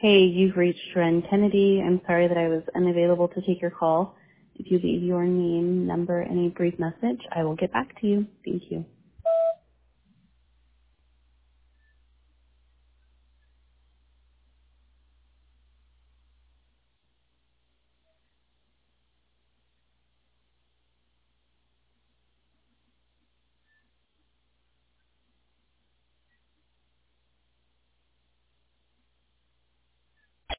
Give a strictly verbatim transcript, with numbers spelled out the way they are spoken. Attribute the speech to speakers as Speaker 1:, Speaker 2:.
Speaker 1: Hey, you've reached Ren Kennedy. I'm sorry that I was unavailable to take your call. If you leave your name, number, and a brief message, I will get back to you. Thank you.